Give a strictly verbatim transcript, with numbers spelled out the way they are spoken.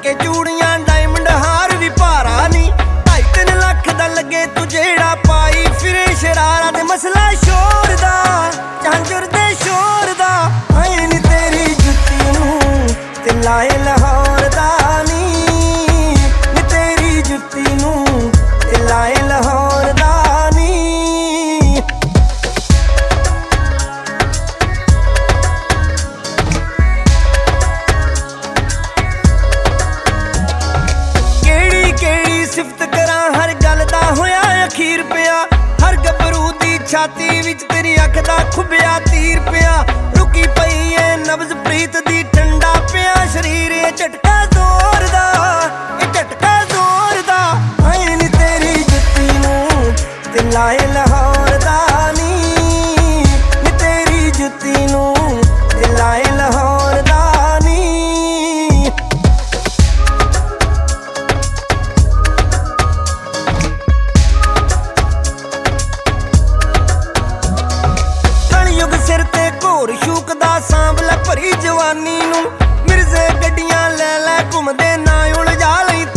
के चूड़ियां डायमंड हार भी भारा नी ढाई तीन लख दा लगे तू जेड़ा पाई फिरे शरारा दे मसला शोर दा झांझर दे शोर दा हाय नी तेरी जुत्ती नूं ते लाए लाहौर दा नी नी तेरी जुत्ती नूं ते लाए लाहौर दा नी। सिफत करा हर गल दा होया अखीर पिया हर गबरू दी छाती विच तेरी अख दा खुबिया तीर पिया रुकी पई है नब्ज प्रीत दी ठंडा पिया शरीर ए झटका जोर दा ए झटका जोर दा हाय नी तेरी जुत्ती नूं ते लाए लाहौर दा नी नी तेरी जुत्ती नूं ते लाए लाहौर दा नी। सिर ते घोर शूक दा सांभला भरी जवानी नूं मिर्जे गड्डियां लै लै घुमदे ना उलझा लई